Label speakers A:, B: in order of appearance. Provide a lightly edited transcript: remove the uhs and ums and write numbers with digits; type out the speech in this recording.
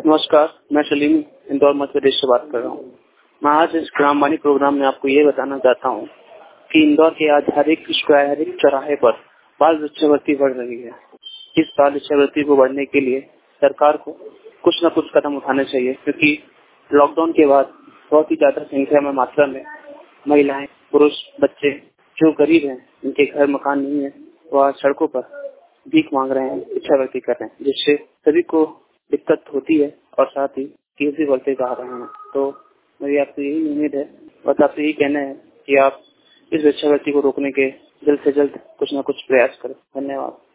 A: नमस्कार, मैं सलीम इंदौर मध्य प्रदेश से बात कर रहा हूँ। मैं आज इस ग्रामवाणी प्रोग्राम में आपको ये बताना चाहता हूँ कि इंदौर के आज हर एक स्क्वायर, हर एक चौराहे पर बाल भिक्षावृत्ति बढ़ रही है। इस बाल भिक्षावृत्ति को बढ़ने के लिए सरकार को कुछ न कुछ कदम उठाने चाहिए, क्योंकि लॉकडाउन के बाद बहुत ही ज्यादा संख्या में मात्रा में महिलाएं, पुरुष, बच्चे जो गरीब हैं, जिनके घर मकान नहीं है, वह सड़कों पर भीख मांग रहे हैं, भिक्षावृत्ति कर रहे हैं, जिससे सभी को दिक्कत होती है और साथ ही केस भी बढ़ते जा रहे हैं। तो मेरी आपसे यही उम्मीद है, बस आपसे यही कहना है कि आप इस भिक्षावृत्ति को रोकने के जल्द से जल्द कुछ न कुछ प्रयास करें। धन्यवाद।